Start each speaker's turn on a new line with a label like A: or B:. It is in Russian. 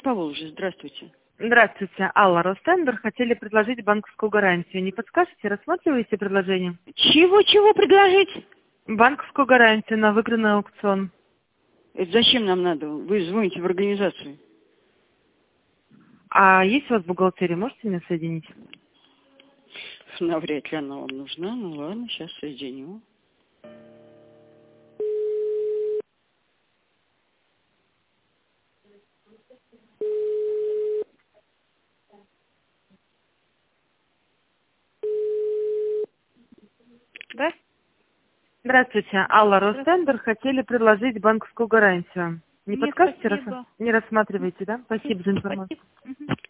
A: Поволжье, здравствуйте.
B: Здравствуйте, Алла Ростендер. Хотели предложить банковскую гарантию. Не подскажете, рассматриваете предложение?
A: Чего предложить?
B: Банковскую гарантию на выигранный аукцион.
A: Это зачем нам надо? Вы звоните в организацию.
B: А есть у вас бухгалтерия? Можете меня соединить?
A: Навряд ли она вам нужна. Ну ладно, сейчас соединю. Да?
B: Здравствуйте, Алла Ростендер. Хотели предложить банковскую гарантию. Не
C: Нет,
B: подскажете?
C: спасибо.
B: Не рассматриваете, да? Спасибо за информацию.
C: Спасибо. Мгм.